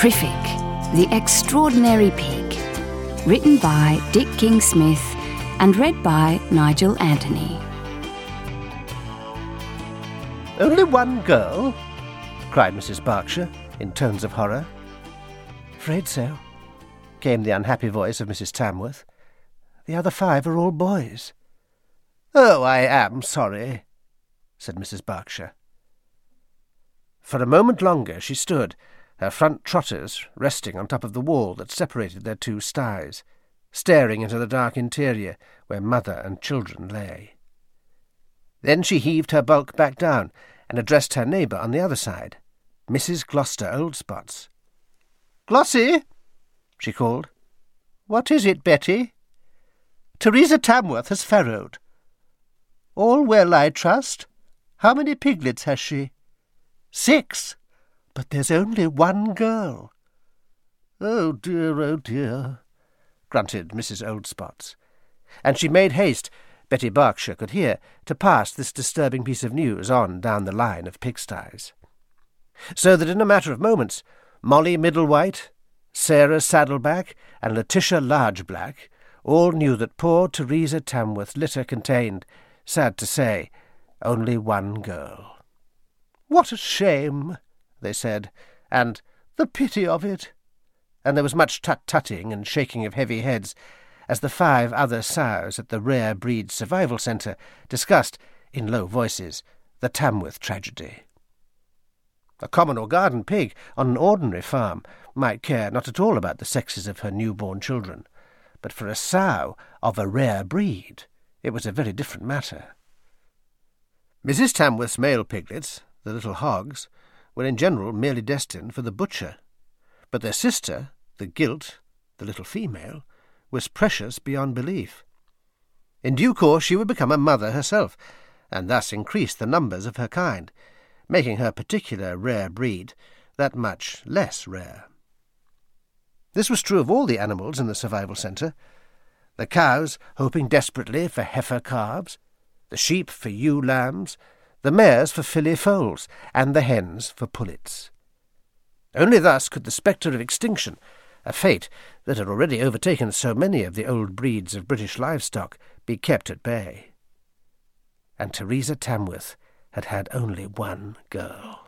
Terrific, The Extraordinary Pig, written by Dick King-Smith and read by Nigel Anthony. "Only one girl?" cried Mrs. Berkshire in tones of horror. "Afraid so," came the unhappy voice of Mrs. Tamworth. "The other 5 are all boys." "Oh, I am sorry," said Mrs. Berkshire. For a moment longer she stood, her front trotters resting on top of the wall that separated their 2 sties, staring into the dark interior where mother and children lay. Then she heaved her bulk back down and addressed her neighbour on the other side, Mrs. Gloucester Oldspots. "Glossie," she called. "What is it, Betty?" "Teresa Tamworth has farrowed." "All well, I trust? How many piglets has she?" "6. But there's only one girl." Oh dear, grunted Mrs. Oldspots. And she made haste, Betty Berkshire could hear, to pass this disturbing piece of news on down the line of pigsties. So that in a matter of moments, Molly Middlewhite, Sarah Saddleback, and Letitia Largeblack all knew that poor Teresa Tamworth's litter contained, sad to say, only one girl. "What a shame," they said, and "the pity of it," and there was much tut-tutting and shaking of heavy heads as the 5 other sows at the Rare Breed Survival Centre discussed, in low voices, the Tamworth tragedy. A common or garden pig on an ordinary farm might care not at all about the sexes of her newborn children, but for a sow of a rare breed it was a very different matter. Mrs. Tamworth's male piglets, the little hogs, were in general merely destined for the butcher, but their sister, the gilt, the little female, was precious beyond belief. In due course she would become a mother herself, and thus increase the numbers of her kind, making her particular rare breed that much less rare. This was true of all the animals in the survival centre. The cows hoping desperately for heifer calves, the sheep for ewe lambs, the mares for filly foals, and the hens for pullets. Only thus could the spectre of extinction, a fate that had already overtaken so many of the old breeds of British livestock, be kept at bay. And Teresa Tamworth had had only one girl.